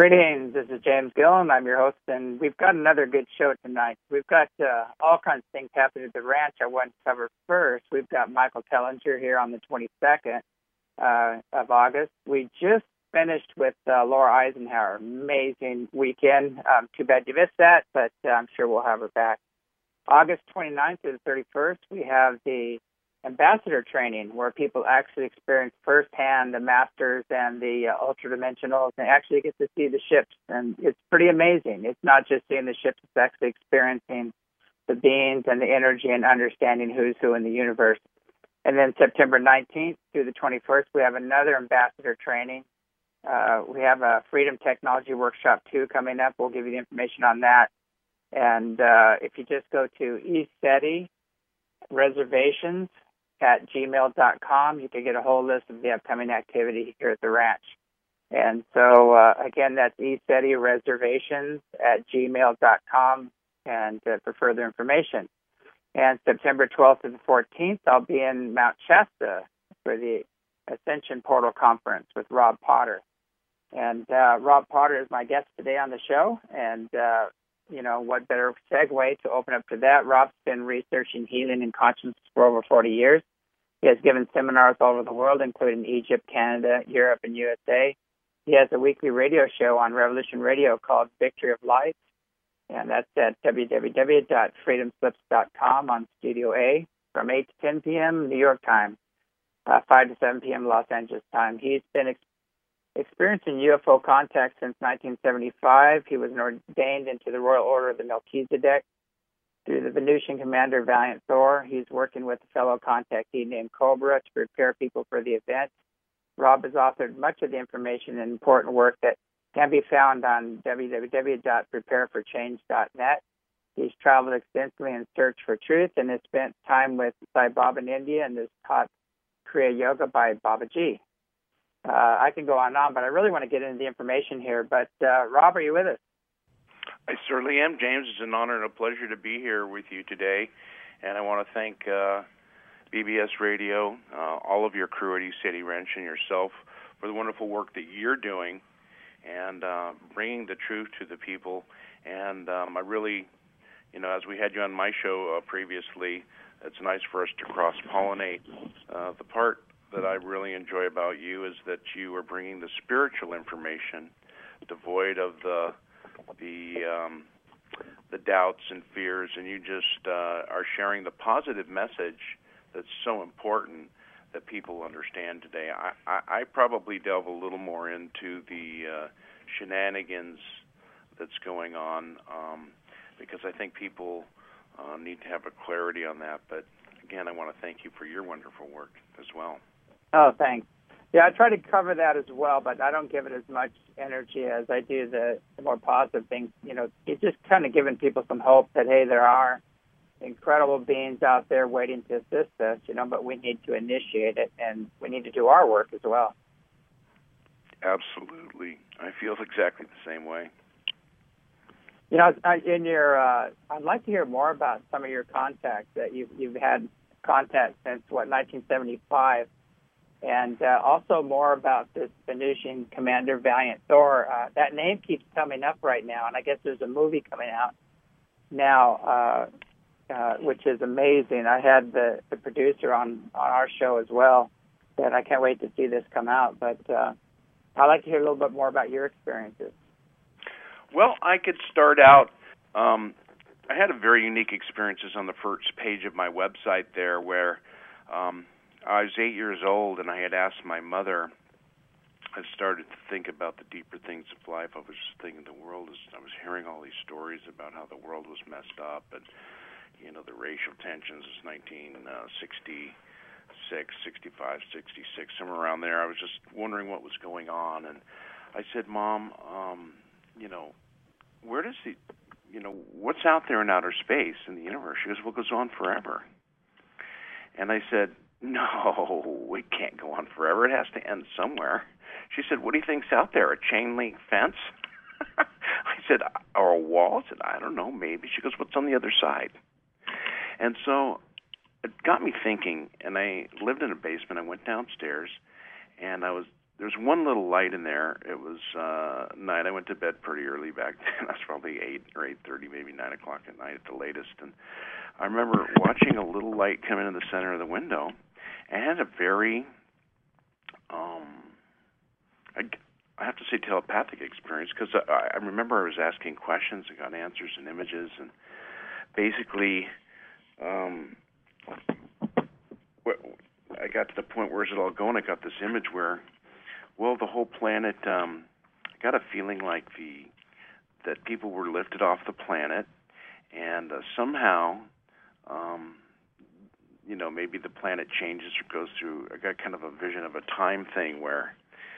Greetings. This is James Gillen. I'm your host, and we've got another good show tonight. We've got all kinds of things happening at the ranch I want to cover first. We've got Michael Tellinger here on the 22nd of August. We just finished with Laura Eisenhower. Amazing weekend. Too bad you missed that, but I'm sure we'll have her back. August 29th to the 31st, we have the ambassador training where people actually experience firsthand the masters and the ultradimensionals and actually get to see the ships. And it's pretty amazing. It's not just seeing the ships, it's actually experiencing the beings and the energy and understanding who's who in the universe. And then September 19th through the 21st, we have another ambassador training. We have a Freedom Technology Workshop 2 coming up. We'll give you the information on that. And if you just go to ESETI reservations at gmail.com, you can get a whole list of the upcoming activity here at the ranch. And so, again, that's ESETI reservations at gmail.com and for further information. And September 12th to the 14th, I'll be in Mount Shasta for the Ascension Portal Conference with Rob Potter. And Rob Potter is my guest today on the show. And, what better segue to open up to that? Rob's been researching healing and consciousness for over 40 years. He has given seminars all over the world, including Egypt, Canada, Europe, and USA. He has a weekly radio show on Revolution Radio called Victory of Light, and that's at www.freedomslips.com on Studio A from 8 to 10 p.m. New York time, 5 to 7 p.m. Los Angeles time. He's been experiencing UFO contact since 1975. He was ordained into the Royal Order of the Melchizedek through the Venusian commander Valiant Thor. He's working with a fellow contactee named Cobra to prepare people for the event. Rob has authored much of the information and important work that can be found on www.prepareforchange.net. He's traveled extensively in search for truth and has spent time with Sai Baba in India and has taught Kriya Yoga by Babaji. I can go on and on, but I really want to get into the information here. But Rob, are you with us? I certainly am, James. It's an honor and a pleasure to be here with you today. And I want to thank BBS Radio, all of your crew at ESETI Ranch, and yourself for the wonderful work that you're doing and bringing the truth to the people. And I really, as we had you on my show previously, it's nice for us to cross-pollinate. The part that I really enjoy about you is that you are bringing the spiritual information devoid of the doubts and fears, and you just are sharing the positive message that's so important that people understand today. I probably delve a little more into the shenanigans that's going on because I think people need to have a clarity on that. But again, I want to thank you for your wonderful work as well. Oh, thanks. Yeah, I try to cover that as well, but I don't give it as much energy as I do the more positive things. It's just kind of giving people some hope that, hey, there are incredible beings out there waiting to assist us, but we need to initiate it, and we need to do our work as well. Absolutely. I feel exactly the same way. I'd like to hear more about some of your contacts that you've had contact since, 1975. And also more about this Venusian commander, Valiant Thor. That name keeps coming up right now, and I guess there's a movie coming out now, which is amazing. I had the producer on our show as well, and I can't wait to see this come out. But I'd like to hear a little bit more about your experiences. Well, I could start out. I had a very unique experiences on the first page of my website there where I was 8 years old, and I had asked my mother. I started to think about the deeper things of life. I was just thinking I was hearing all these stories about how the world was messed up, and the racial tensions is 1966, 65, 66, somewhere around there. I was just wondering what was going on, and I said, Mom, where does what's out there in outer space in the universe? She goes, well, it goes on forever. And I said, no, it can't go on forever. It has to end somewhere. She said, what do you think's out there, a chain link fence? I said, or a wall? I said, I don't know, maybe. She goes, what's on the other side? And so it got me thinking, and I lived in a basement. I went downstairs, and I was there's one little light in there. It was night. I went to bed pretty early back then. I was probably 8 or 8:30, maybe 9 o'clock at night at the latest. And I remember watching a little light come into the center of the window, and it had a very, I have to say, telepathic experience, because I remember I was asking questions and got answers and images, and basically I got to the point, where's it all going? I got this image where, well, the whole planet, I got a feeling like that people were lifted off the planet, and somehow, maybe the planet changes or goes through, I got kind of a vision of a time thing where,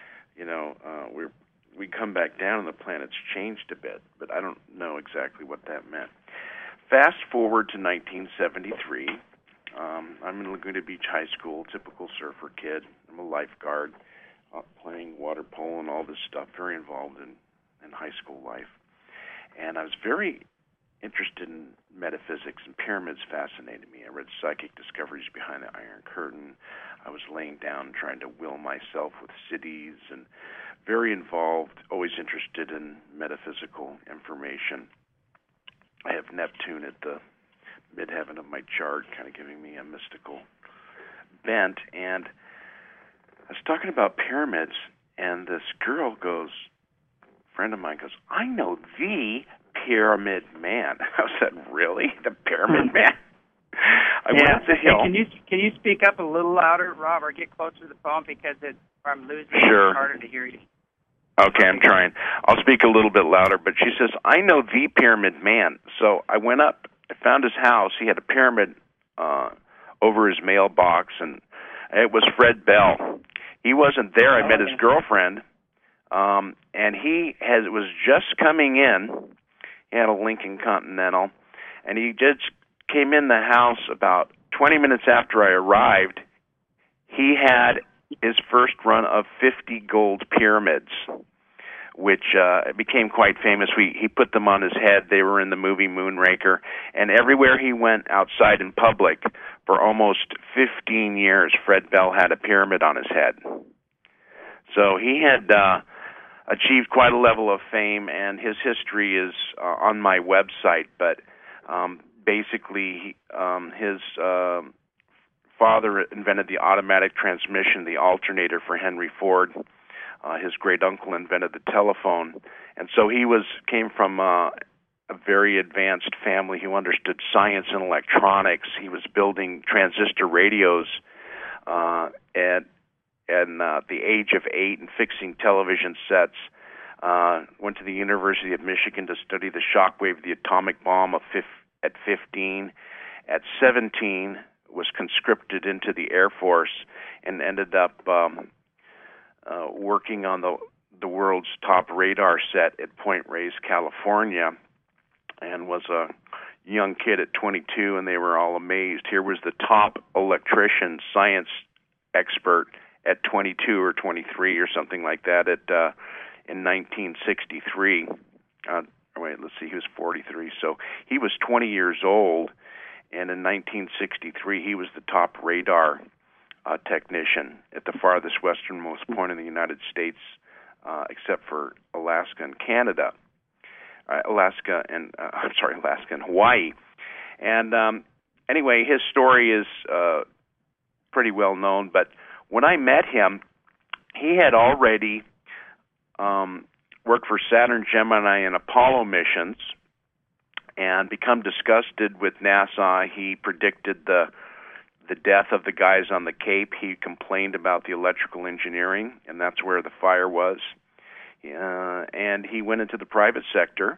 we come back down and the planet's changed a bit, but I don't know exactly what that meant. Fast forward to 1973. I'm in Laguna Beach High School, typical surfer kid. I'm a lifeguard, playing water polo and all this stuff, very involved in high school life. And I was very interested in metaphysics, and pyramids fascinated me. I read Psychic Discoveries Behind the Iron Curtain. I was laying down trying to will myself with cities, and very involved, always interested in metaphysical information. I have Neptune at the midheaven of my chart, kind of giving me a mystical bent. And I was talking about pyramids, and this girl goes, friend of mine goes, I know the Pyramid Man. I said, really? The Pyramid Man? I went up the hill. Hey, can you speak up a little louder, Rob, or get closer to the phone, because I'm losing it. Sure. It's harder to hear you. Okay, I'm trying. I'll speak a little bit louder, but she says, I know the Pyramid Man. So I went up, I found his house. He had a pyramid over his mailbox, and it was Fred Bell. He wasn't there. I met his girlfriend, and he was just coming in. He had a Lincoln Continental, and he just came in the house about 20 minutes after I arrived. He had his first run of 50 gold pyramids, which became quite famous. He put them on his head. They were in the movie Moonraker. And everywhere he went outside in public for almost 15 years, Fred Bell had a pyramid on his head. So he had achieved quite a level of fame, and his history is on my website. But basically, his father invented the automatic transmission, the alternator for Henry Ford. His great-uncle invented the telephone. And so he came from a very advanced family who understood science and electronics. He was building transistor radios at the age of 8 and fixing television sets. Went to the University of Michigan to study the shockwave of the atomic bomb at 15. At 17, was conscripted into the Air Force and ended up working on the world's top radar set at Point Reyes, California, and was a young kid at 22, and they were all amazed. Here was the top electrician, science expert at 22 or 23 or something like that in 1963. He was 43. So he was 20 years old, and in 1963 he was the top radar technician at the farthest westernmost point in the United States, except for Alaska and Canada. Alaska and Hawaii. And anyway, his story is pretty well known, but when I met him, he had already worked for Saturn, Gemini, and Apollo missions and become disgusted with NASA. He predicted the death of the guys on the Cape. He complained about the electrical engineering, and that's where the fire was. And he went into the private sector.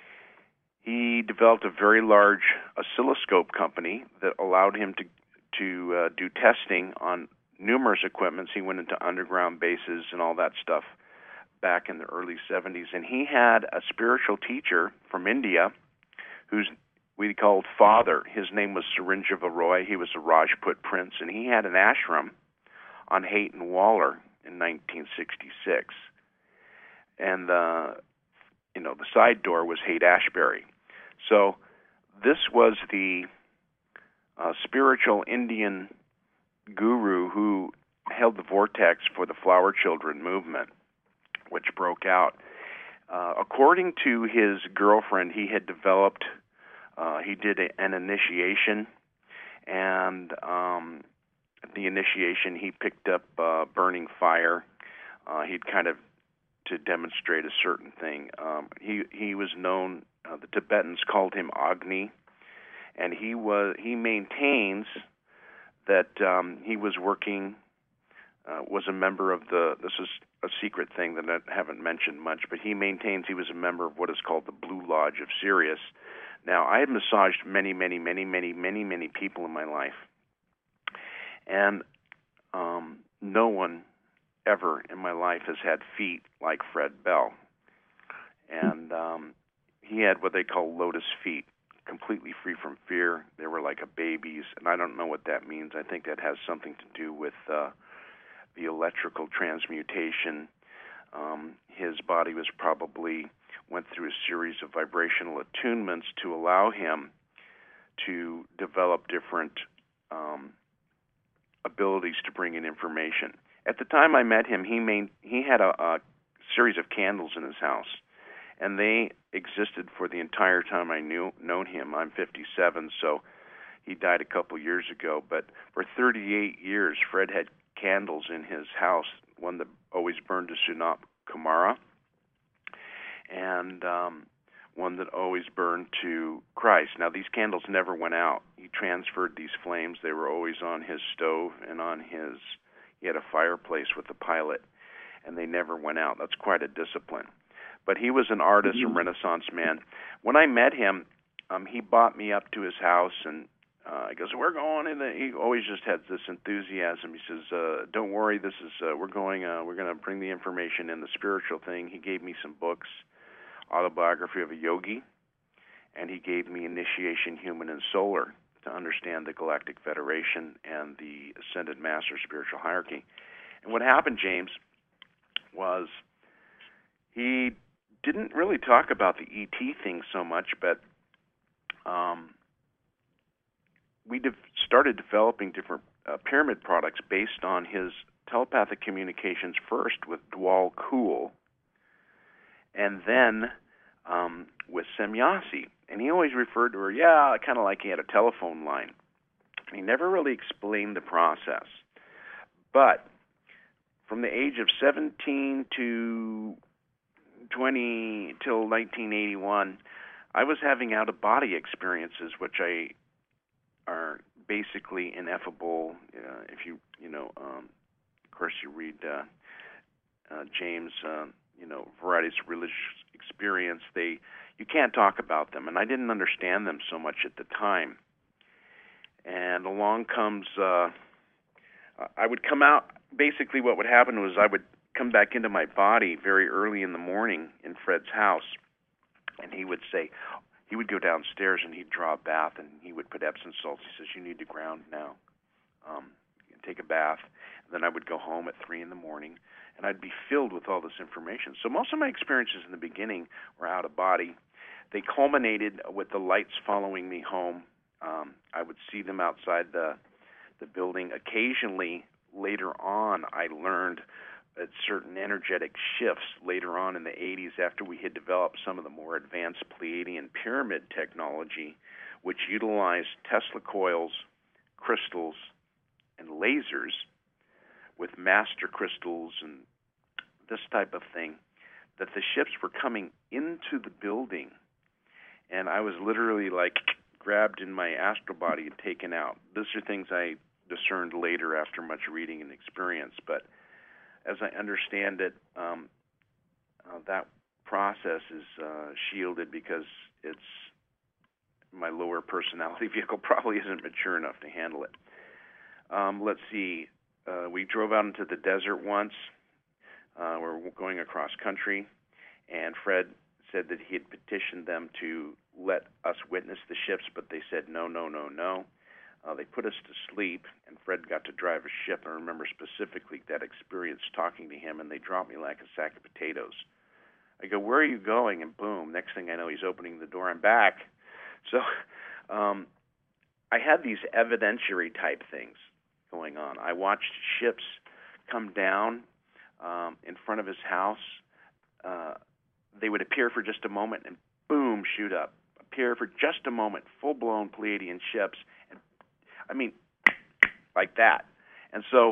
He developed a very large oscilloscope company that allowed him to do testing on numerous equipments. He went into underground bases and all that stuff back in the early 70s. And he had a spiritual teacher from India who's we called father. His name was Sarinjava Roy. He was a Rajput prince, and he had an ashram on Haight and Waller in 1966. And the side door was Haight-Ashbury. So this was the spiritual Indian guru who held the vortex for the Flower Children movement, which broke out. According to his girlfriend, he had developed, he did an initiation, and at the initiation he picked up burning fire. He'd kind of to demonstrate a certain thing. He was known, the Tibetans called him Agni, and he maintains that he was working, was a member of this is a secret thing that I haven't mentioned much, but he maintains he was a member of what is called the Blue Lodge of Sirius. Now, I had massaged many people in my life, and no one ever in my life has had feet like Fred Bell. And he had what they call lotus feet, completely free from fear. They were like a baby's, and I don't know what that means. I think that has something to do with the electrical transmutation. His body was probably went through a series of vibrational attunements to allow him to develop different abilities to bring in information. At the time I met him, he had a series of candles in his house, and they existed for the entire time I known him. I'm 57, so he died a couple years ago. But for 38 years, Fred had candles in his house, one that always burned to Sunat Kumara, and one that always burned to Christ. Now, these candles never went out. He transferred these flames. They were always on his stove and on his, he had a fireplace with a pilot, and they never went out. That's quite a discipline. But he was an artist, a Renaissance man. When I met him, he brought me up to his house, and he goes, "We're going in." He always just had this enthusiasm. He says, "Don't worry, this is we're going to bring the information in, the spiritual thing." He gave me some books, Autobiography of a Yogi, and he gave me Initiation Human and Solar to understand the Galactic Federation and the Ascended Master Spiritual Hierarchy. And what happened, James, was he didn't really talk about the ET thing so much, but we started developing different pyramid products based on his telepathic communications, first with Dwal Kul, and then with Semyasi. And he always referred to her, kind of like he had a telephone line. He never really explained the process. But from the age of 17 to 20 till 1981, I was having out-of-body experiences, which are basically ineffable. If of course, you read James, varieties of religious experience. You can't talk about them, and I didn't understand them so much at the time. And along comes, I would come out. Basically, what would happen was I would come back into my body very early in the morning in Fred's house, and he would say, he would go downstairs and he'd draw a bath, and he would put Epsom salts. He says, "You need to ground now. Take a bath." And then I would go home at 3 in the morning, and I'd be filled with all this information. So most of my experiences in the beginning were out of body. They culminated with the lights following me home. I would see them outside the building. Occasionally, later on, I learned at certain energetic shifts later on in the 80s, after we had developed some of the more advanced Pleiadian pyramid technology, which utilized Tesla coils, crystals, and lasers with master crystals and this type of thing, that the ships were coming into the building, and I was literally grabbed in my astral body and taken out. These are things I discerned later after much reading and experience, but as I understand it, that process is shielded because my lower personality vehicle probably isn't mature enough to handle it. Let's see. We drove out into the desert once. We're going across country, and Fred said that he had petitioned them to let us witness the ships, but they said no. They put us to sleep, and Fred got to drive a ship. I remember specifically that experience talking to him, and they dropped me like a sack of potatoes. I go, "Where are you going?" And boom, next thing I know, he's opening the door. I'm back. So I had these evidentiary type things going on. I watched ships come down in front of his house. They would appear for just a moment and boom, shoot up. Appear for just a moment, full-blown Pleiadian ships, and I mean, like that. And so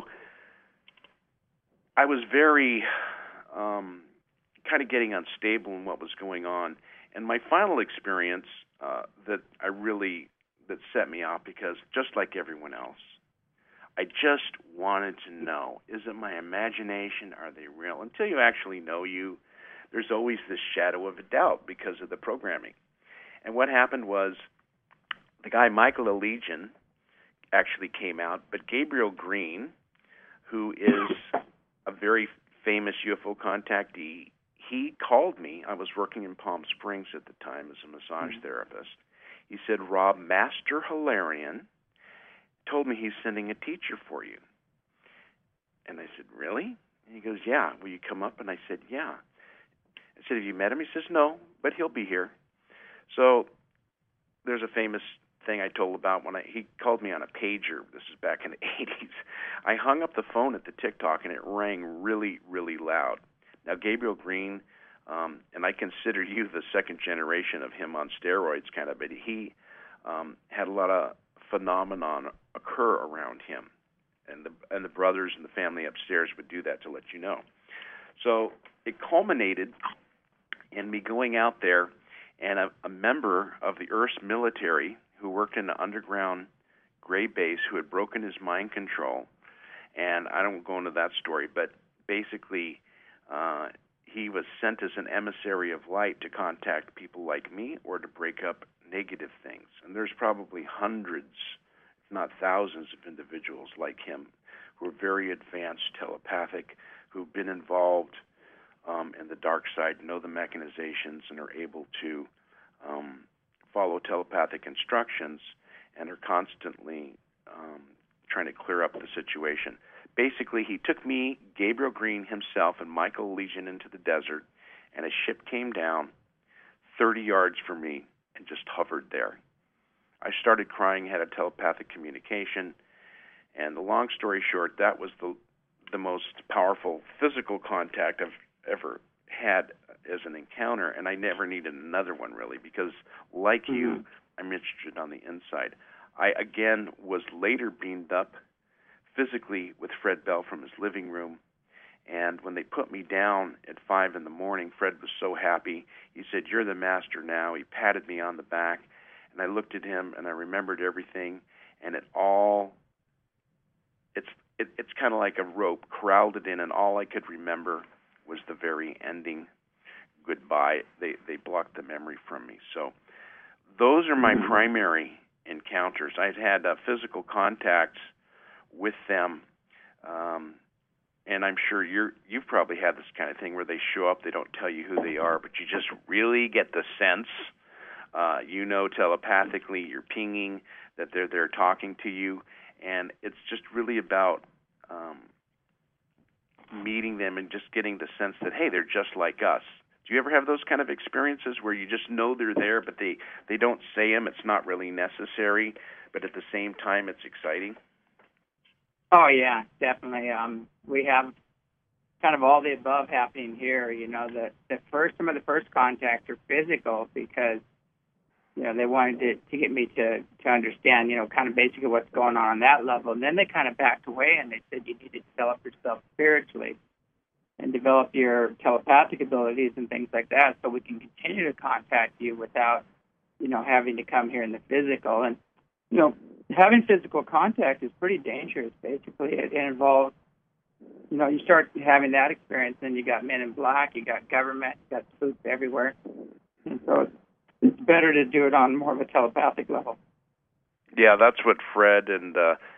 I was very kind of getting unstable in what was going on. And my final experience that set me off, because just like everyone else, I just wanted to know, is it my imagination? Are they real? Until you actually know you, there's always this shadow of a doubt because of the programming. And what happened was the guy Michael Allegian actually came out, but Gabriel Green, who is a very famous UFO contactee, he called me. I was working in Palm Springs at the time as a massage therapist. He said, Rob, Master Hilarion told me he's sending a teacher for you. And I said, really? And he goes, yeah, will you come up? And I said, yeah. I said, have you met him? He says, no, but he'll be here. So there's a famous thing I told about when he called me on a pager. This is back in the 80s. I hung up the phone at the TikTok, and it rang really, really loud. Now, Gabriel Green, and I consider you the second generation of him on steroids, kind of, but he had a lot of phenomenon occur around him, and the brothers and the family upstairs would do that to let you know. So it culminated in me going out there, and a member of the Earth's military who worked in the underground gray base, who had broken his mind control, and I don't go into that story, but basically he was sent as an emissary of light to contact people like me or to break up negative things. And there's probably hundreds, if not thousands, of individuals like him who are very advanced telepathic, who've been involved in the dark side, know the mechanizations, and are able to follow telepathic instructions and are constantly trying to clear up the situation. Basically, he took me, Gabriel Green himself, and Michael Allegian into the desert, and a ship came down 30 yards from me and just hovered there. I started crying, had a telepathic communication, and the long story short, that was the most powerful physical contact I've ever had as an encounter, and I never needed another one, really, because like you, I'm interested on the inside. I, again, was later beamed up physically with Fred Bell from his living room, and when they put me down at 5 in the morning, Fred was so happy. He said, you're the master now. He patted me on the back, and I looked at him, and I remembered everything, and it's kind of like a rope, corralled it in, and all I could remember was the very ending goodbye. They blocked the memory from me. So those are my primary encounters. I've had physical contacts with them, and I'm sure you've probably had this kind of thing where they show up, they don't tell you who they are, but you just really get the sense, telepathically, you're pinging that they're talking to you, and it's just really about meeting them and just getting the sense that, hey, they're just like us. Do you ever have those kind of experiences where you just know they're there, but they don't say them, it's not really necessary, but at the same time it's exciting? Oh, yeah, definitely. We have kind of all the above happening here. Some of the first contacts are physical because, they wanted to get me to understand, kind of basically what's going on that level. And then they kind of backed away and they said you need to develop yourself spiritually and develop your telepathic abilities and things like that so we can continue to contact you without, having to come here in the physical. And, having physical contact is pretty dangerous, basically. It involves, you start having that experience, and you got Men in Black, you got government, you got spooks everywhere. And so it's better to do it on more of a telepathic level. Yeah, that's what Fred and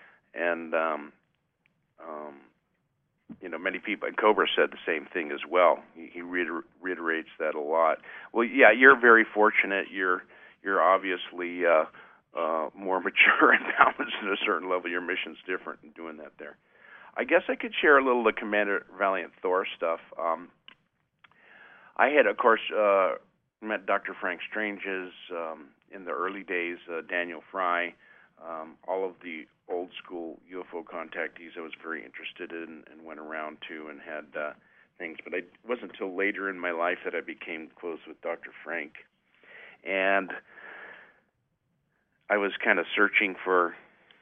many people, and Cobra said the same thing as well. He reiterates that a lot. Well, yeah, you're very fortunate. You're obviously more mature and balanced at a certain level. Your mission's different in doing that there. I guess I could share a little of the Commander Valiant Thor stuff. I had, of course, met Dr. Frank Strange's in the early days, Daniel Fry, all of the old school UFO contactees I was very interested in and went around to and had things. But it wasn't until later in my life that I became close with Dr. Frank. And I was kind of searching for,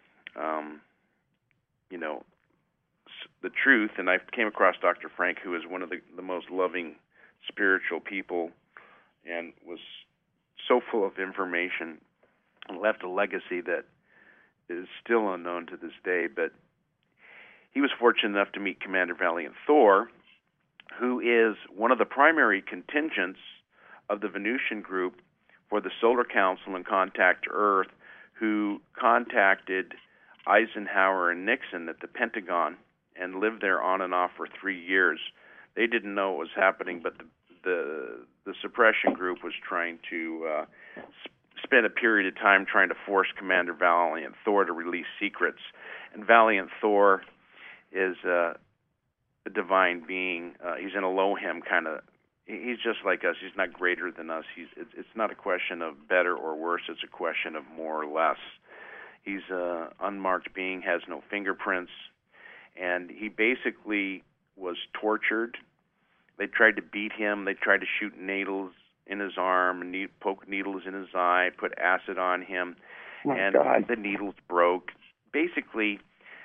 the truth, and I came across Dr. Frank, who is one of the most loving, spiritual people and was so full of information and left a legacy that is still unknown to this day. But he was fortunate enough to meet Commander Valiant Thor, who is one of the primary contingents of the Venusian group for the Solar Council and Contact Earth, who contacted Eisenhower and Nixon at the Pentagon and lived there on and off for 3 years. They didn't know what was happening, but the suppression group was trying to spend a period of time trying to force Commander Valiant Thor to release secrets. And Valiant Thor is a divine being. He's an Elohim kind of. He's just like us. He's not greater than us. It's not a question of better or worse. It's a question of more or less. He's an unmarked being, has no fingerprints, and he basically was tortured. They tried to beat him. They tried to shoot needles in his arm, and poke needles in his eye, put acid on him, and God. The needles broke. Basically,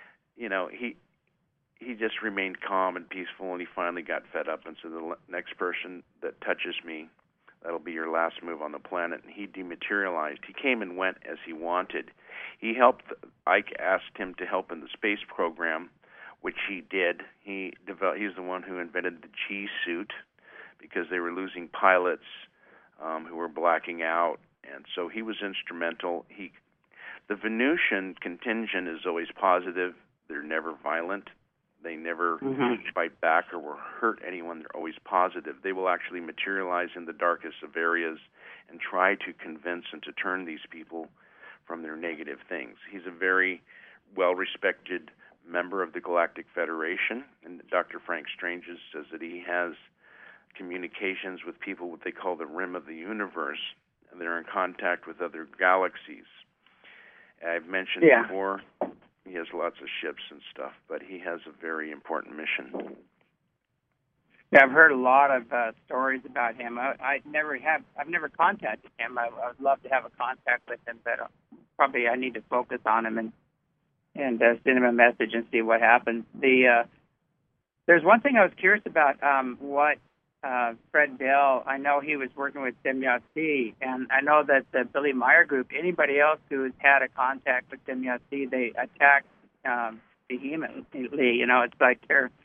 he just remained calm and peaceful, and he finally got fed up and said, the next person that touches me, that'll be your last move on the planet. And he dematerialized. He came and went as he wanted. He helped. Ike asked him to help in the space program, which he did. He's the one who invented the G suit because they were losing pilots who were blacking out, and so he was instrumental. The Venusian contingent is always positive. They're never violent. They never fight back or hurt anyone. They're always positive. They will actually materialize in the darkest of areas and try to convince and to turn these people from their negative things. He's a very well-respected member of the Galactic Federation, and Dr. Frank Stranges says that he has communications with people what they call the rim of the universe, and they're in contact with other galaxies. I've mentioned before, he has lots of ships and stuff, but he has a very important mission. Yeah, I've heard a lot of stories about him. I've never contacted him. I would love to have a contact with him, but probably I need to focus on him and send him a message and see what happens. There's one thing I was curious about. What Fred Bell, I know he was working with Semyatsi, and I know that the Billy Meyer group, anybody else who has had a contact with Semyatsi, they attack vehemently. It's like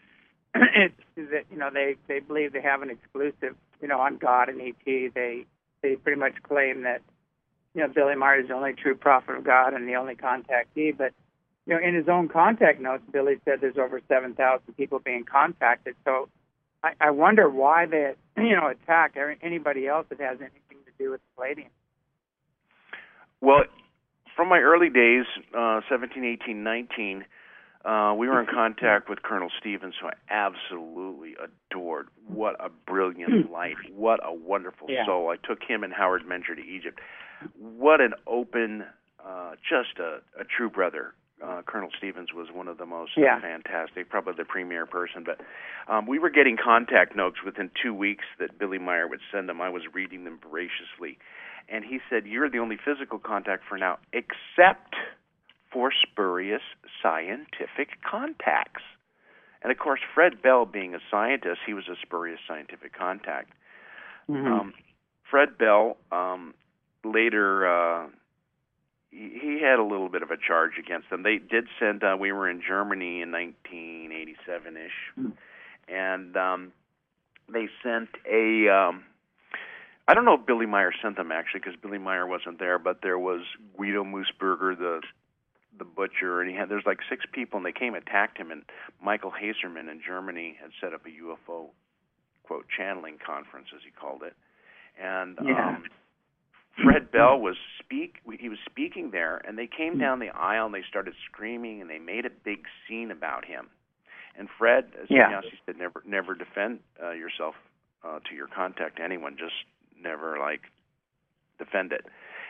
they believe they have an exclusive, on God and ET. They pretty much claim that, Billy Meyer is the only true prophet of God and the only contactee. But, in his own contact notes, Billy said there's over 7,000 people being contacted. So I wonder why they, attack anybody else that has anything to do with Palladium. Well, from my early days, 17, 18, 19, we were in contact with Colonel Stevens, who I absolutely adored. What a brilliant light. What a wonderful soul. I took him and Howard Mentor to Egypt. What an open, just a true brother. Colonel Stevens was one of the most fantastic, probably the premier person. But we were getting contact notes within 2 weeks that Billy Meyer would send them. I was reading them voraciously. And he said, you're the only physical contact for now, except for spurious scientific contacts. And, of course, Fred Bell, being a scientist, he was a spurious scientific contact. Fred Bell later... he had a little bit of a charge against them. They did send, we were in Germany in 1987-ish, and they sent I don't know if Billy Meyer sent them, actually, because Billy Meyer wasn't there, but there was Guido Moosberger, the butcher, and there's like 6 people, and they came and attacked him, and Michael Haserman in Germany had set up a UFO, quote, channeling conference, as he called it, and... Fred Bell was speaking there, and they came down the aisle and they started screaming and they made a big scene about him. And Fred, as Sannyasi said, never defend yourself to your contact to anyone. Just never defend it.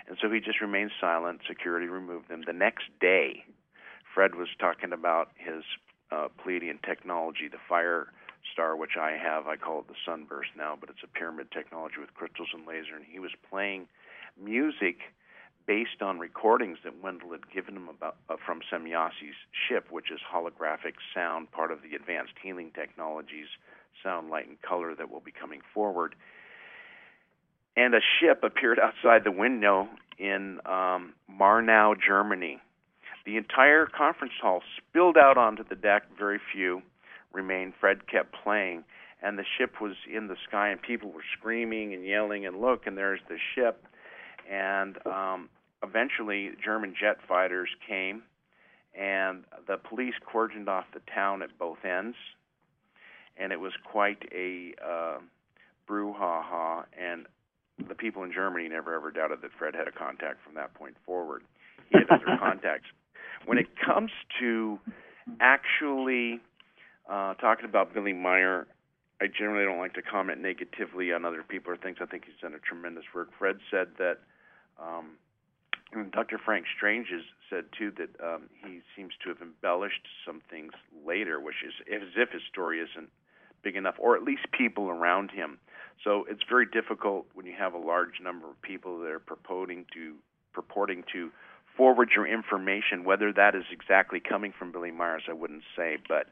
And so he just remained silent. Security removed him. The next day, Fred was talking about his Pleiadian technology, the Fire Star, which I have. I call it the Sunburst now, but it's a pyramid technology with crystals and laser. And he was playing music based on recordings that Wendell had given him from Semjas's ship, which is holographic sound, part of the advanced healing technologies, sound, light, and color that will be coming forward. And a ship appeared outside the window in Marnau, Germany. The entire conference hall spilled out onto the deck. Very few remained. Fred kept playing, and the ship was in the sky, and people were screaming and yelling, and look, and there's the ship. And eventually, German jet fighters came, and the police cordoned off the town at both ends, and it was quite a brouhaha, and the people in Germany never ever doubted that Fred had a contact from that point forward. He had other contacts. When it comes to actually talking about Billy Meier, I generally don't like to comment negatively on other people or things. I think he's done a tremendous work. Fred said that, and Dr. Frank Strange has said, too, that he seems to have embellished some things later, which is as if his story isn't big enough, or at least people around him. So it's very difficult when you have a large number of people that are purporting to forward your information, whether that is exactly coming from Billy Myers, I wouldn't say. But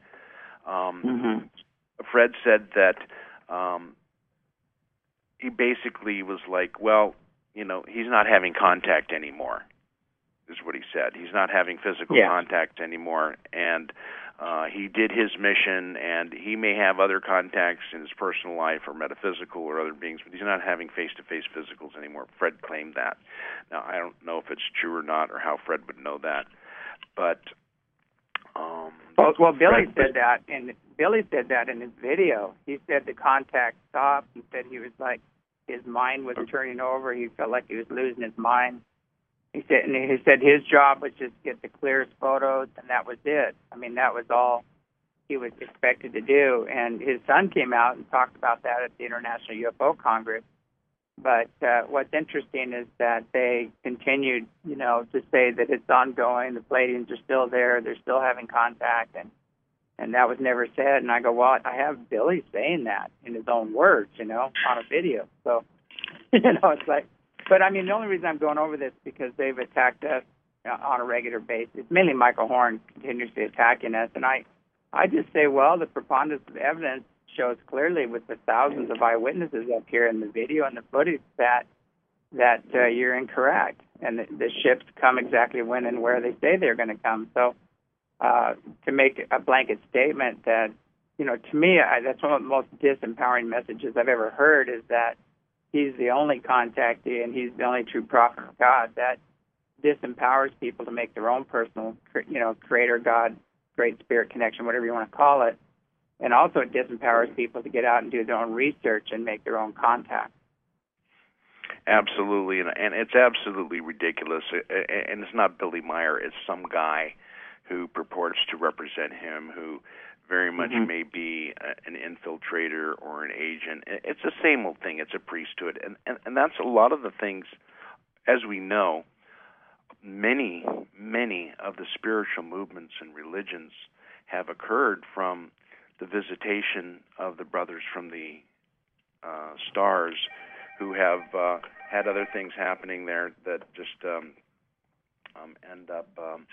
Fred said that he basically was like, well, he's not having contact anymore, is what he said. He's not having physical contact anymore, and he did his mission, and he may have other contacts in his personal life or metaphysical or other beings, but he's not having face-to-face physicals anymore. Fred claimed that. Now, I don't know if it's true or not or how Fred would know that, but... Well, Billy said that in his video. He said the contact stopped. He said he was like, his mind was turning over. He felt like he was losing his mind. He said his job was just get the clearest photos, and that was it. I mean, that was all he was expected to do. And his son came out and talked about that at the International UFO Congress. But what's interesting is that they continued, to say that it's ongoing. The Pleiadians are still there. They're still having contact, and that was never said. And I go, well, I have Billy saying that in his own words, on a video. So, it's like, but I mean, the only reason I'm going over this is because they've attacked us on a regular basis. Mainly Michael Horn continuously attacking us, and I just say, well, the preponderance of evidence shows clearly with the thousands of eyewitnesses up here in the video and the footage that you're incorrect, and the ships come exactly when and where they say they're going to come. So to make a blanket statement that, to me, that's one of the most disempowering messages I've ever heard, is that he's the only contactee and he's the only true prophet of God. That disempowers people to make their own personal, creator, God, great spirit connection, whatever you want to call it. And also it disempowers people to get out and do their own research and make their own contact. Absolutely, and it's absolutely ridiculous. And it's not Billy Meier, it's some guy who purports to represent him, who very much may be an infiltrator or an agent. It's the same old thing. It's a priesthood. And that's a lot of the things, as we know, many of the spiritual movements and religions have occurred from the visitation of the brothers from the stars, who have had other things happening there that just end up,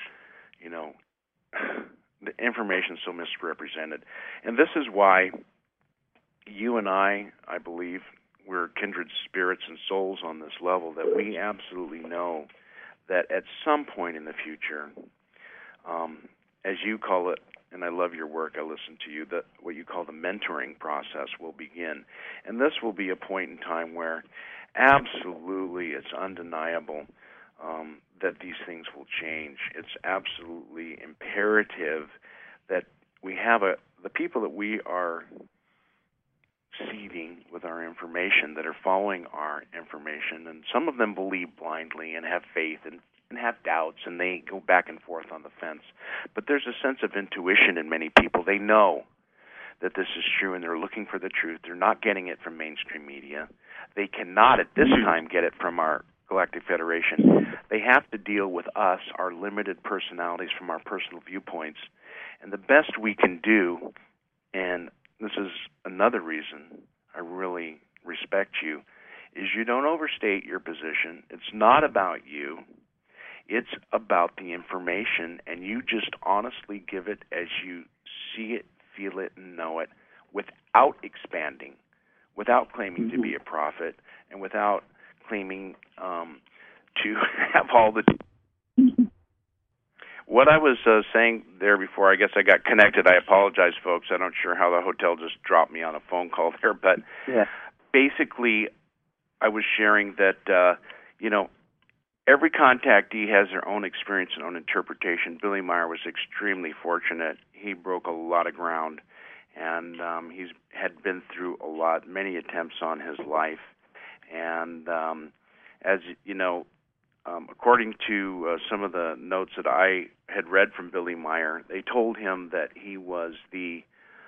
the information so misrepresented. And this is why you and I believe, we're kindred spirits and souls on this level, that we absolutely know that at some point in the future, as you call it, and I love your work, I listen to you, that what you call the mentoring process will begin. And this will be a point in time where absolutely it's undeniable that these things will change. It's absolutely imperative that we have the people that we are seeding with our information, that are following our information, and some of them believe blindly and have faith and have doubts, and they go back and forth on the fence. But there's a sense of intuition in many people. They know that this is true, and they're looking for the truth. They're not getting it from mainstream media. They cannot at this time get it from our Galactic Federation. They have to deal with us, our limited personalities from our personal viewpoints. And the best we can do, and this is another reason I really respect you, is you don't overstate your position. It's not about you. It's about the information, and you just honestly give it as you see it, feel it, and know it, without expanding, without claiming to be a prophet, and without claiming to have all the... What I was saying there before, I guess I got connected. I apologize, folks. I'm not sure how the hotel just dropped me on a phone call there, but basically I was sharing that, every contactee has their own experience and own interpretation. Billy Meier was extremely fortunate. He broke a lot of ground, and he's had been through many attempts on his life. And as you know, according to some of the notes that I had read from Billy Meier, they told him that he was the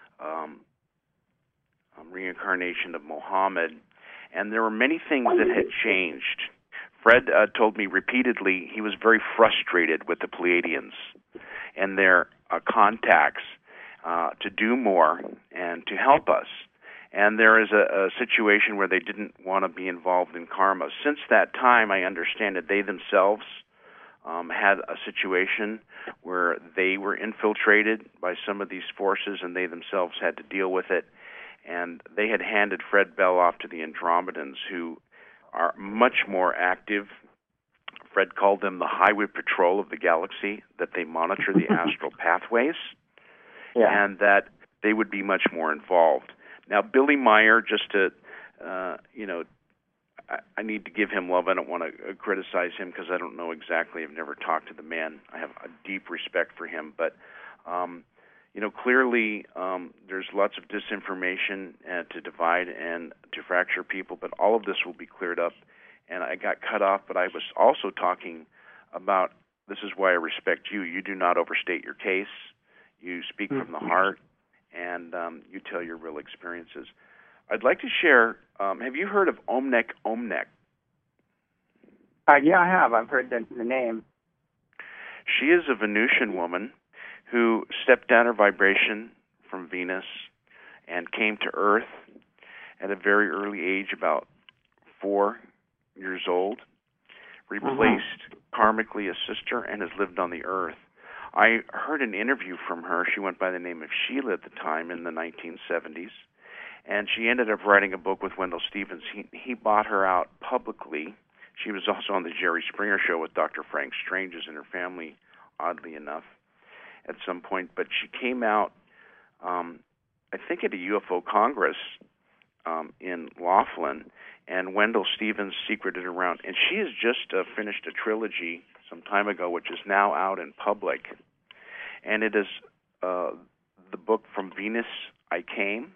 reincarnation of Muhammad, and there were many things that had changed. Fred told me repeatedly he was very frustrated with the Pleiadians and their contacts to do more and to help us. And there is a situation where they didn't want to be involved in karma. Since that time, I understand that they themselves had a situation where they were infiltrated by some of these forces, and they themselves had to deal with it. And they had handed Fred Bell off to the Andromedans, who are much more active. Fred called them the highway patrol of the galaxy, that they monitor the astral pathways, and that they would be much more involved. Now, Billy Meier, just to, I need to give him love. I don't want to criticize him because I don't know exactly. I've never talked to the man. I have a deep respect for him. But, clearly there's lots of disinformation to divide and to fracture people, but all of this will be cleared up. And I got cut off, but I was also talking about, this is why I respect you. You do not overstate your case. You speak from the heart, and you tell your real experiences. I'd like to share, have you heard of Omnek Omnek? Yeah, I have. I've heard the name. She is a Venusian woman who stepped down her vibration from Venus and came to Earth at a very early age, about 4 years old, replaced karmically a sister, and has lived on the Earth. I heard an interview from her. She went by the name of Sheila at the time in the 1970s, and she ended up writing a book with Wendell Stevens. He bought her out publicly. She was also on the Jerry Springer Show with Dr. Frank Stranges and her family, oddly enough, at some point. But she came out, I think, at a UFO Congress in Laughlin, and Wendell Stevens secreted around. And she has just finished a trilogy some time ago, which is now out in public. And it is the book From Venus I Came,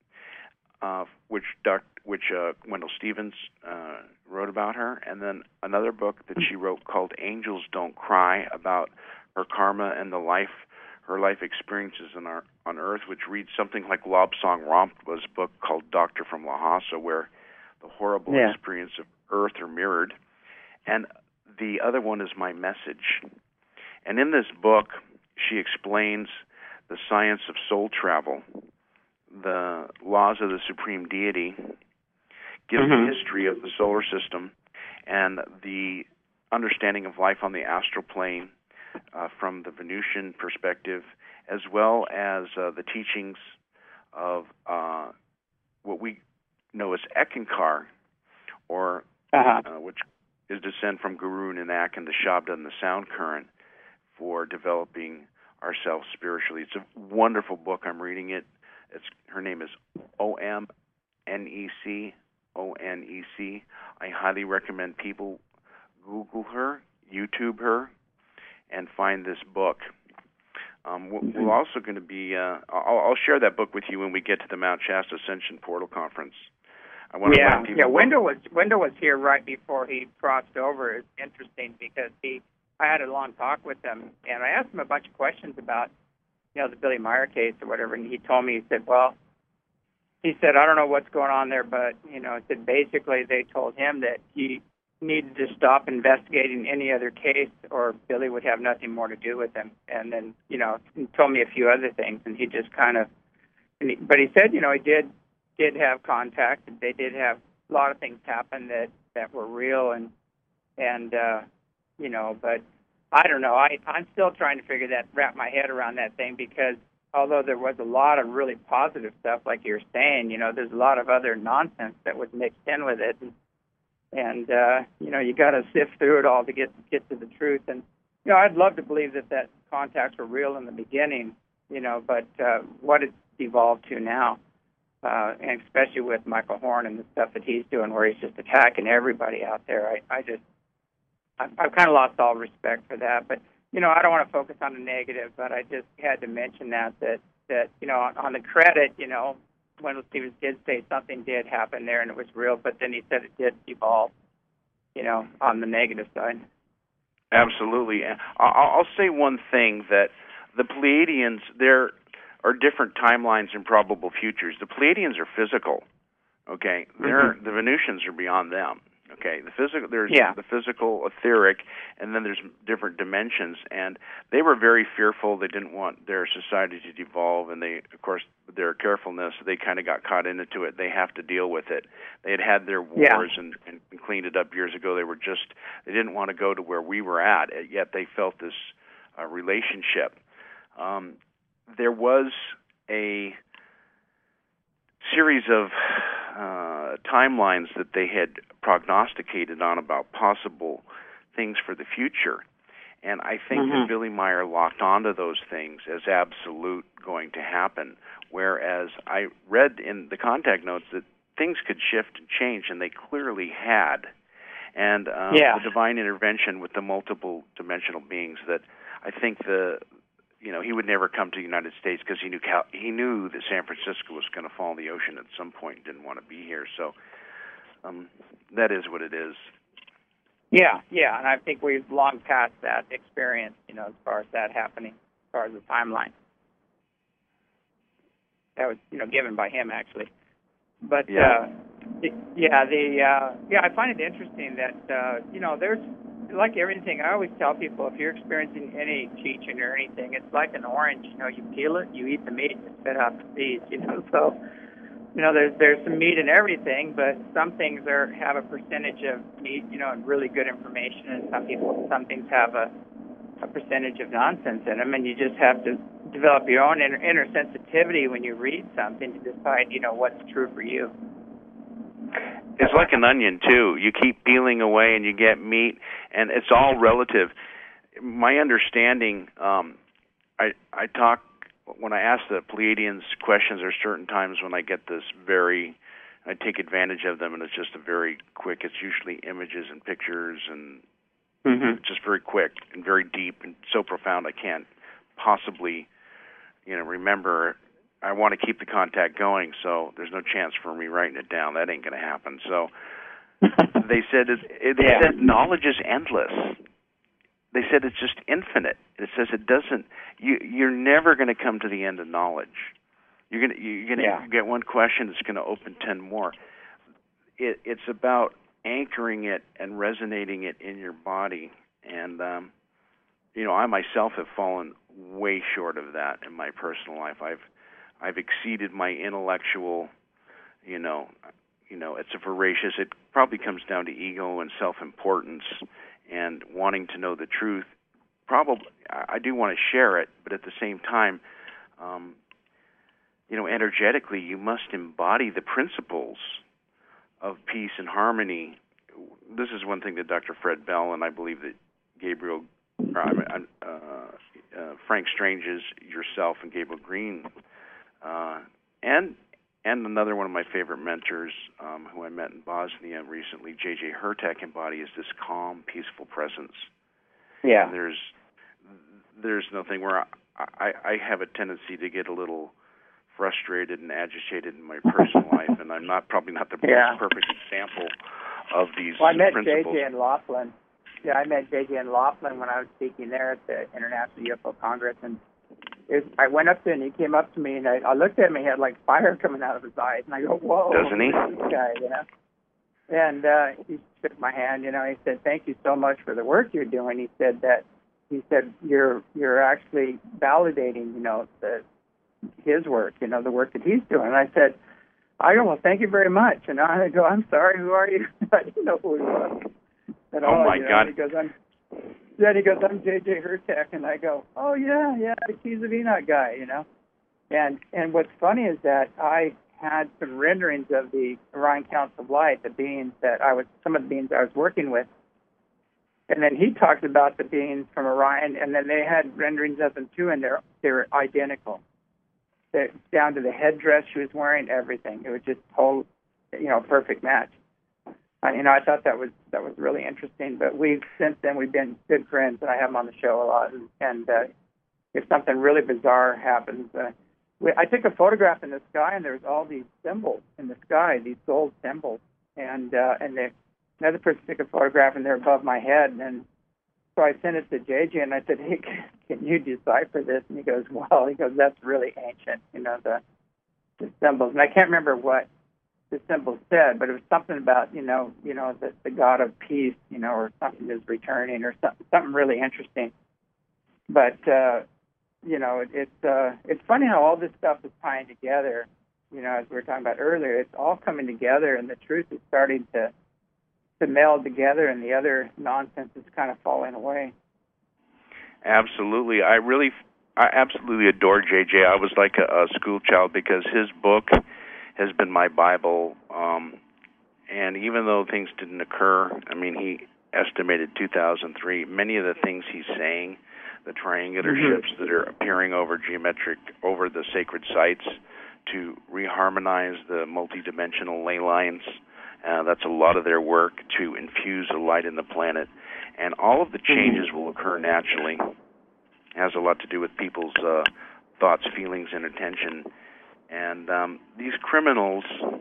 which Wendell Stevens wrote about her, and then another book that she wrote called Angels Don't Cry, about her karma and her life experiences on Earth, which reads something like Lobsang Ramtha's book called Doctor from Lhasa, where the horrible experience of Earth are mirrored. And the other one is My Message. And in this book, she explains the science of soul travel, the laws of the Supreme Deity, gives the history of the solar system, and the understanding of life on the astral plane from the Venusian perspective, as well as the teachings of what we know as Ekankar, or which is descent from Guru Nanak and the Shabda and the sound current for developing ourselves spiritually. It's a wonderful book. I'm reading it. Her name is Omnek Onec. I highly recommend people Google her, YouTube her, and find this book. We're also going to be, I'll share that book with you when we get to the Mount Shasta Ascension Portal Conference. Wendell was here right before he crossed over. It's interesting because I had a long talk with him, and I asked him a bunch of questions about, the Billy Meier case or whatever, and he told me, he said, I don't know what's going on there, but, he said basically they told him that he needed to stop investigating any other case, or Billy would have nothing more to do with him. And then, he told me a few other things, and he just kind of. But he said, he did have contact, and they did have a lot of things happen that were real, and but I don't know. I'm still trying to wrap my head around that thing, because although there was a lot of really positive stuff, like you're saying, there's a lot of other nonsense that was mixed in with it, and you got to sift through it all to get to the truth. And I'd love to believe that contacts were real in the beginning, but what it's evolved to now, and especially with Michael Horn and the stuff that he's doing, where he's just attacking everybody out there, I've kind of lost all respect for that. But I don't want to focus on the negative, but I just had to mention that on the credit, when Stevens did say something did happen there and it was real, but then he said it did evolve, on the negative side. Absolutely. I'll say one thing, that the Pleiadians, there are different timelines and probable futures. The Pleiadians are physical, okay? The Venusians are beyond them. Okay, there's the physical, etheric, and then there's different dimensions. And they were very fearful. They didn't want their society to devolve, and they, of course, their carefulness, they kind of got caught into it. They have to deal with it. They had their wars and cleaned it up years ago. They didn't want to go to where we were at, yet they felt this relationship. There was a series of timelines that they had prognosticated on about possible things for the future. And I think that Billy Meier locked onto those things as absolute going to happen, whereas I read in the contact notes that things could shift and change, and they clearly had. And the divine intervention with the multiple dimensional beings, that I think he would never come to the United States because he knew that San Francisco was going to fall in the ocean at some point and didn't want to be here. So that is what it is. Yeah, and I think we've long past that experience, as far as that happening, as far as the timeline. That was, given by him, actually. But, I find it interesting that, there's, like everything, I always tell people, if you're experiencing any teaching or anything, it's like an orange. You peel it, you eat the meat, you spit out the seeds. So there's some meat in everything, but some things have a percentage of meat, and really good information, and some things have a percentage of nonsense in them, and you just have to develop your own inner sensitivity when you read something to decide, what's true for you. It's like an onion, too. You keep peeling away and you get meat, and it's all relative. My understanding, I talk, when I ask the Pleiadians questions, there are certain times when I get I take advantage of them, and it's just a very quick, it's usually images and pictures, and just very quick and very deep and so profound I can't possibly, remember. I want to keep the contact going, so there's no chance for me writing it down. That ain't going to happen. So they said said knowledge is endless. They said it's just infinite. It says it doesn't. You're never going to come to the end of knowledge. You're gonna get one question. It's going to open 10 more. It's about anchoring it and resonating it in your body. And I myself have fallen way short of that in my personal life. I've exceeded my intellectual, it's a voracious, it probably comes down to ego and self-importance and wanting to know the truth. Probably, I do want to share it, but at the same time, energetically, you must embody the principles of peace and harmony. This is one thing that Dr. Fred Bell, and I believe that Frank Strange's yourself and Gabriel Green, and another one of my favorite mentors, who I met in Bosnia recently, J.J. Hurtak, embody is this calm, peaceful presence. Yeah. And there's nothing where I have a tendency to get a little frustrated and agitated in my personal life, and I'm probably not the most perfect example of these principles. I met J.J. in Laughlin. Yeah, I met J.J. in Laughlin when I was speaking there at the International UFO Congress, and I went up to him, and he came up to me, and I looked at him, and he had like fire coming out of his eyes, and I go, whoa. Doesn't he? This guy, And he shook my hand. He said, "Thank you so much for the work you're doing." He said you're actually validating, his work, the work that he's doing. And I go, "Well, thank you very much." And I go, "I'm sorry, who are you?" I didn't know who he was at all. Oh my God! He goes, "I'm JJ Hurtak," and I go, "Oh yeah, the Keys of Enoch guy," And what's funny is that I had some renderings of the Orion Council of Light, some of the beings I was working with. And then he talked about the beings from Orion, and then they had renderings of them too, and they were identical. Down to the headdress she was wearing, everything. It was just total, perfect match. I thought that was really interesting. But since then we've been good friends, and I have him on the show a lot. And if something really bizarre happens, I took a photograph in the sky, and there's all these symbols in the sky, these gold symbols, and another person took a photograph, and they're above my head, and so I sent it to JJ, and I said, "Hey, can you decipher this?" And he goes, "That's really ancient, the symbols." And I can't remember what the symbols said, but it was something about, the God of peace, or something is returning, or something really interesting. But it's funny how all this stuff is tying together. As we were talking about earlier, it's all coming together, and the truth is starting to meld together, and the other nonsense is kind of falling away. Absolutely. I absolutely adore JJ. I was like a school child because his book has been my Bible. And even though things didn't occur, he estimated 2003, many of the things he's saying, the triangular ships that are appearing over the sacred sites to reharmonize the multidimensional ley lines, that's a lot of their work to infuse the light in the planet. And all of the changes will occur naturally. It has a lot to do with people's thoughts, feelings, and attention. And these criminals,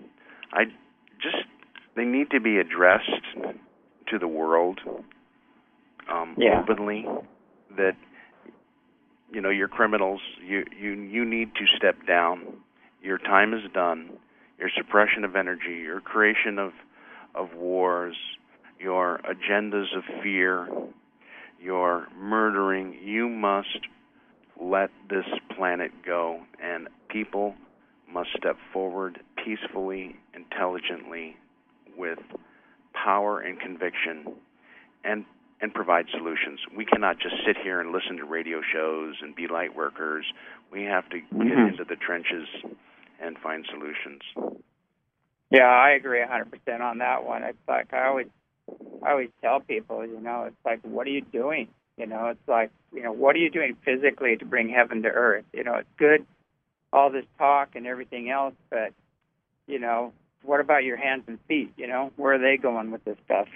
they need to be addressed to the world openly. That you're criminals. You need to step down. Your time is done. Your suppression of energy, your creation of wars, your agendas of fear, your murdering, you must let this planet go, and people must step forward peacefully, intelligently, with power and conviction, and provide solutions. We cannot just sit here and listen to radio shows and be light workers. We have to get into the trenches and find solutions. Yeah, I agree 100% on that one. It's like I always tell people, it's like, what are you doing? It's like, what are you doing physically to bring heaven to earth? It's good, all this talk and everything else, but, what about your hands and feet? Where are they going with this stuff?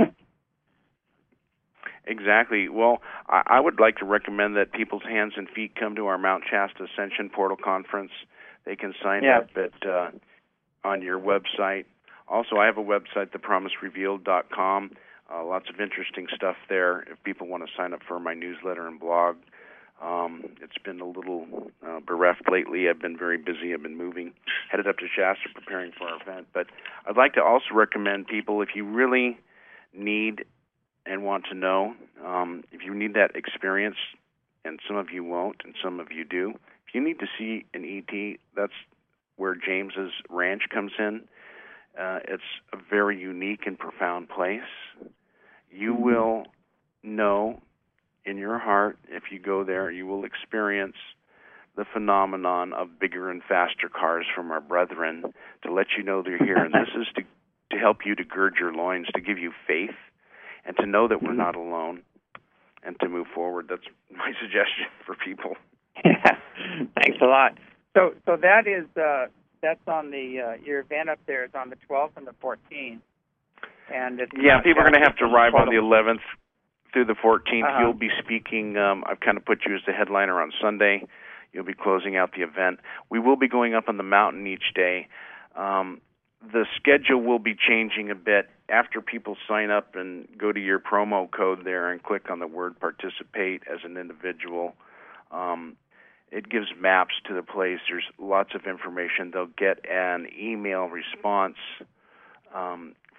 Exactly. Well, I would like to recommend that people's hands and feet come to our Mount Shasta Ascension Portal Conference. They can sign up on your website. Also, I have a website, thepromiserevealed.com. Lots of interesting stuff there if people want to sign up for my newsletter and blog. It's been a little bereft lately. I've been very busy. I've been headed up to Shasta preparing for our event. But I'd like to also recommend people, if you really need and want to know, if you need that experience, and some of you won't and some of you do, if you need to see an ET, that's where James's ranch comes in. It's a very unique and profound place. You will know in your heart, if you go there, you will experience the phenomenon of bigger and faster cars from our brethren to let you know they're here. And this is to help you to gird your loins, to give you faith, and to know that we're not alone, and to move forward. That's my suggestion for people. Yeah, thanks a lot. So that is that's on the your event up there is on the 12th and the 14th, and it's people are going to have to arrive on the 11th through the 14th. You'll be speaking. I've kind of put you as the headliner on Sunday. You'll be closing out the event. We will be going up on the mountain each day. The schedule will be changing a bit after people sign up and go to your promo code there and click on the word participate as an individual. It gives maps to the place. There's lots of information. They'll get an email response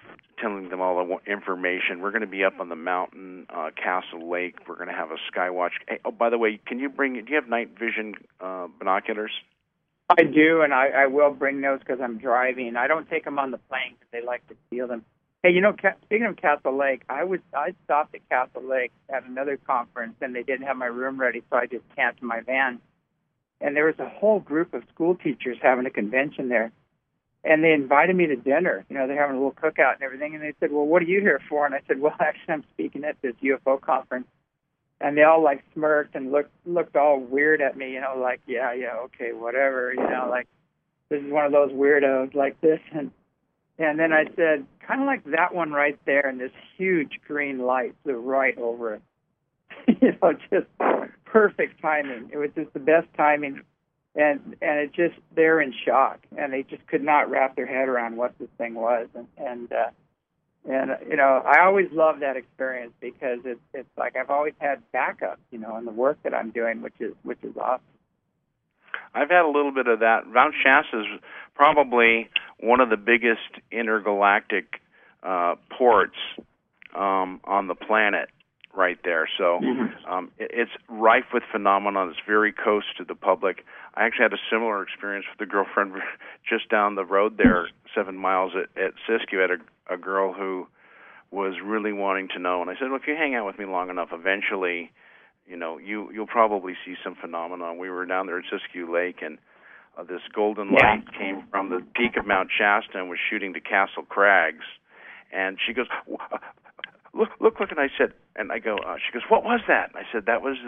telling them all the information. We're going to be up on the mountain, Castle Lake. We're going to have a sky watch. Hey, oh, by the way, do you have night vision binoculars? I do, and I will bring those because I'm driving. I don't take them on the plane because they like to steal them. Hey, speaking of Castle Lake, I stopped at Castle Lake at another conference, and they didn't have my room ready, so I just camped in my van. And there was a whole group of school teachers having a convention there. And they invited me to dinner. They're having a little cookout and everything. And they said, well, what are you here for? And I said, well, actually, I'm speaking at this UFO conference. And they all, smirked and looked all weird at me, yeah, okay, whatever, this is one of those weirdos like this. And then I said, kind of like that one right there, and this huge green light flew right over it. Just perfect timing. It was just the best timing. And it just, they're in shock, and they just could not wrap their head around what this thing was. And I always love that experience because it's like I've always had backup, in the work that I'm doing, which is awesome. I've had a little bit of that. Mount Shasta is probably one of the biggest intergalactic ports on the planet. Right there. So it's rife with phenomena. It's very close to the public. I actually had a similar experience with a girlfriend just down the road there, 7 miles at Siskiyou. I had a girl who was really wanting to know. And I said, well, if you hang out with me long enough, eventually, you'll probably see some phenomena. We were down there at Siskiyou Lake, and this golden light came from the peak of Mount Shasta and was shooting to Castle Crags. And she goes, Look! And I said, she goes, what was that? And I said, that was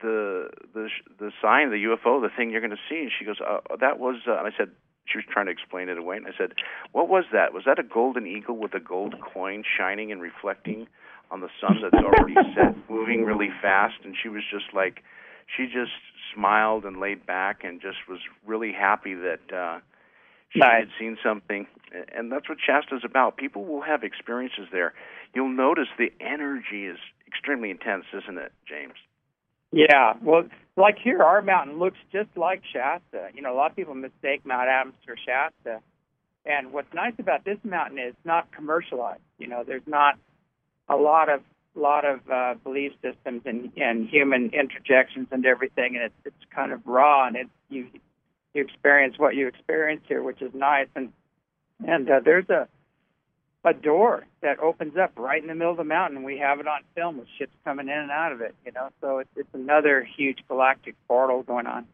the sign, the UFO, the thing you're going to see. And she goes, that was. And I said, she was trying to explain it away. And I said, what was that? Was that a golden eagle with a gold coin shining and reflecting on the sun that's already set, moving really fast? And she was just like, she just smiled and laid back and just was really happy that she had seen something. And that's what Shasta's about. People will have experiences there. You'll notice the energy is extremely intense, isn't it, James? Yeah. Well, like here, our mountain looks just like Shasta. A lot of people mistake Mount Adams for Shasta. And what's nice about this mountain is it's not commercialized. There's not a lot of belief systems and human interjections and everything, and it's kind of raw, and you experience what you experience here, which is nice. And there's a door that opens up right in the middle of the mountain. We have it on film with ships coming in and out of it, so it's another huge galactic portal going on.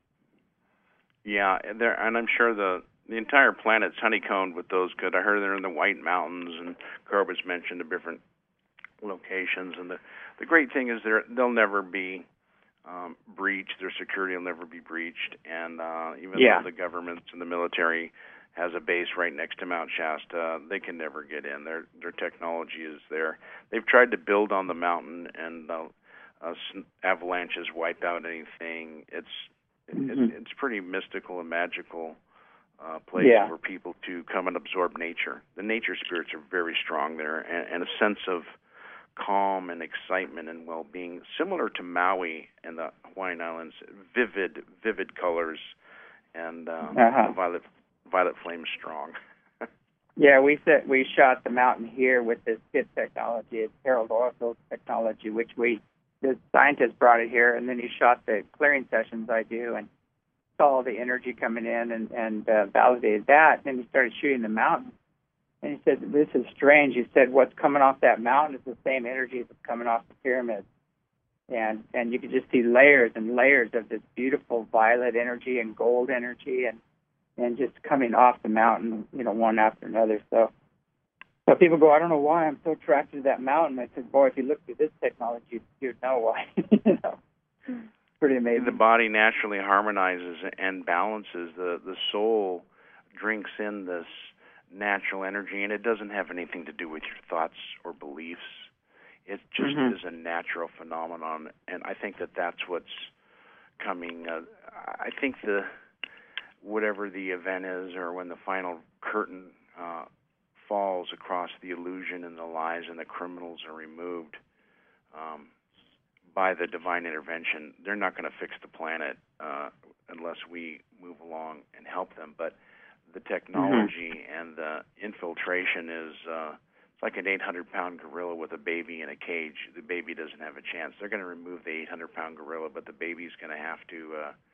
Yeah, and I'm sure the entire planet's honeycombed with those good. I heard they're in the White Mountains, and Corbus mentioned the different locations. And the great thing is they'll never be breached. Their security will never be breached. And even though the governments and the military has a base right next to Mount Shasta, they can never get in. Their technology is there. They've tried to build on the mountain, and avalanches wipe out anything. It's pretty mystical and magical place for people to come and absorb nature. The nature spirits are very strong there, and a sense of calm and excitement and well-being, similar to Maui and the Hawaiian Islands. Vivid colors, and the violet flame strong. Yeah, we shot the mountain here with this kit technology. It's Harold Oilfield's technology, which the scientists brought it here, and then he shot the clearing sessions I do and saw all the energy coming in and validated that. Then he started shooting the mountain, and he said, "This is strange." He said, "What's coming off that mountain is the same energy that's coming off the pyramids." And you could just see layers and layers of this beautiful violet energy and gold energy and just coming off the mountain, one after another. So people go, "I don't know why I'm so attracted to that mountain." I said, "Boy, if you look through this technology, you'd know why." Pretty amazing. The body naturally harmonizes and balances. The soul drinks in this natural energy, and it doesn't have anything to do with your thoughts or beliefs. It just is a natural phenomenon, and I think that's what's coming. I think whatever the event is, or when the final curtain falls across the illusion and the lies and the criminals are removed by the divine intervention, they're not going to fix the planet unless we move along and help them. But the technology and the infiltration is It's like an 800-pound gorilla with a baby in a cage. The baby doesn't have a chance. They're going to remove the 800-pound gorilla, but the baby's going to have to,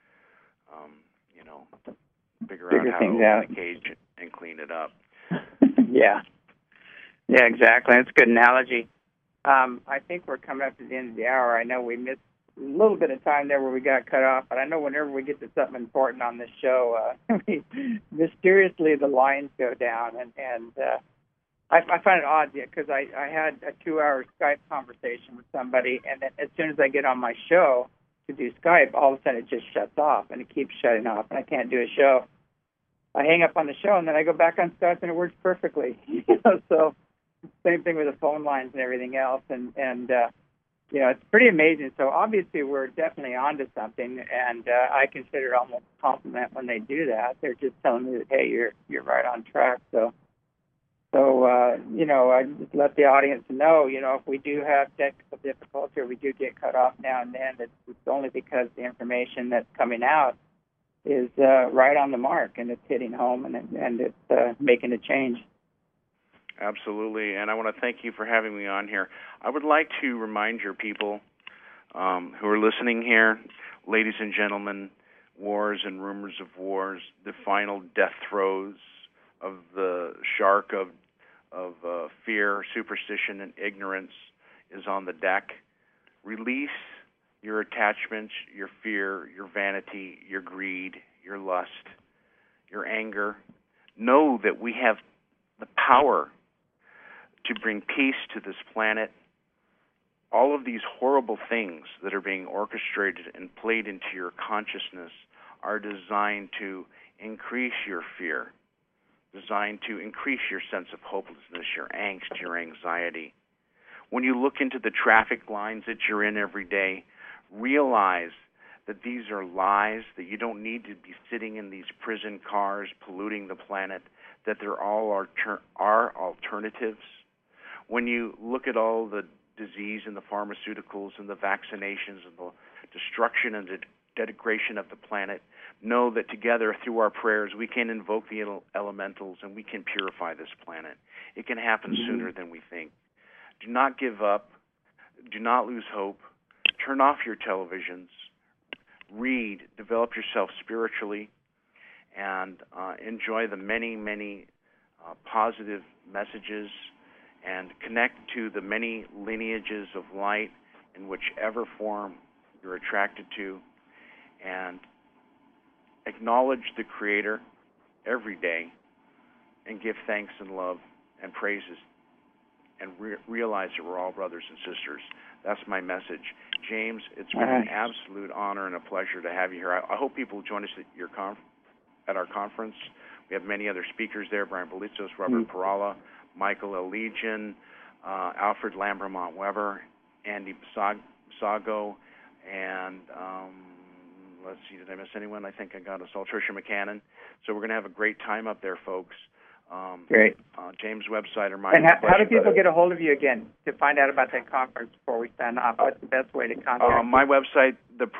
figure out how to open the cage and clean it up. Yeah, exactly. That's a good analogy. I think we're coming up to the end of the hour. I know we missed a little bit of time there where we got cut off, but I know whenever we get to something important on this show, mysteriously the lines go down, and I find it odd because I had a 2-hour Skype conversation with somebody, and then as soon as I get on my show to do Skype, all of a sudden it just shuts off, and it keeps shutting off, and I can't do a show. I hang up on the show, and then I go back on Skype, and it works perfectly. So same thing with the phone lines and everything else, and it's pretty amazing. So obviously we're definitely onto something, and I consider it almost a compliment when they do that. They're just telling me that, hey, you're right on track. So I just let the audience know, if we do have technical difficulty or we do get cut off now and then, it's only because the information that's coming out is right on the mark, and it's hitting home, and it's making a change. Absolutely, and I want to thank you for having me on here. I would like to remind your people who are listening here, ladies and gentlemen, wars and rumors of wars, the final death throes of the shark of fear, superstition, and ignorance is on the deck. Release your attachments, your fear, your vanity, your greed, your lust, your anger. Know that we have the power to bring peace to this planet. All of these horrible things that are being orchestrated and played into your consciousness are designed to increase your fear, designed to increase your sense of hopelessness, your angst, your anxiety. When you look into the traffic lines that you're in every day, realize that these are lies, that you don't need to be sitting in these prison cars polluting the planet, that there all are alternatives. When you look at all the disease and the pharmaceuticals and the vaccinations and the destruction and the degradation of the planet, know that together through our prayers we can invoke the elementals and we can purify this planet. It can happen sooner than we think. Do not give up. Do not lose hope. Turn off your televisions. Read. Develop yourself spiritually, and enjoy the many, many positive messages, and connect to the many lineages of light in whichever form you're attracted to, and acknowledge the Creator every day and give thanks and love and praises, and realize that we're all brothers and sisters. That's my message. James, it's been an absolute honor and a pleasure to have you here. I hope people will join us at our conference. We have many other speakers there: Brian Belitzos, Robert Parala, Michael L. Legion, Alfred Lambermont Weber, Andy Basago, and let's see, did I miss anyone? I think I got us all. Tricia McCannon. So we're going to have a great time up there, folks. Great. James' website or mine. And how do people get a hold of you again to find out about that conference before we sign off? What's the best way to contact you? My website,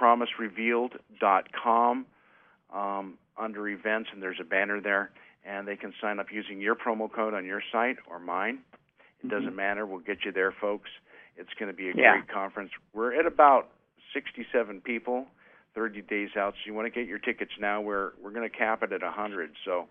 thepromiserevealed.com, under events, and there's a banner there, and they can sign up using your promo code on your site or mine. It doesn't matter. We'll get you there, folks. It's going to be a great conference. We're at about 67 people, 30 days out, so you want to get your tickets now. We're going to cap it at 100, so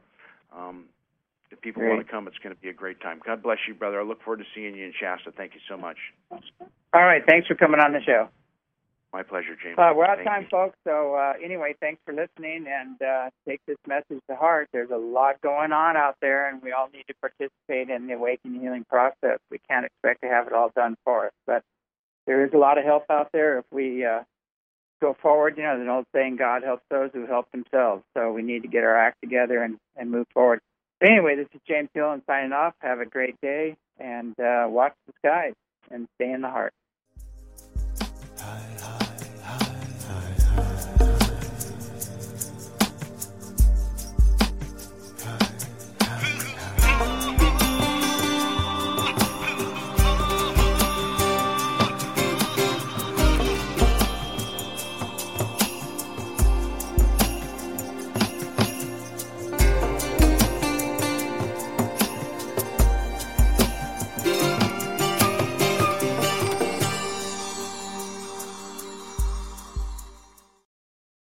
if people want to come, it's going to be a great time. God bless you, brother. I look forward to seeing you in Shasta. Thank you so much. All right. Thanks for coming on the show. My pleasure, James. We're out of time, folks. So anyway, thanks for listening, and take this message to heart. There's a lot going on out there, and we all need to participate in the awakening healing process. We can't expect to have it all done for us, but there is a lot of help out there if we go forward. There's an old saying, God helps those who help themselves. So we need to get our act together and move forward. But anyway, this is James Gillen signing off. Have a great day, and watch the skies and stay in the heart.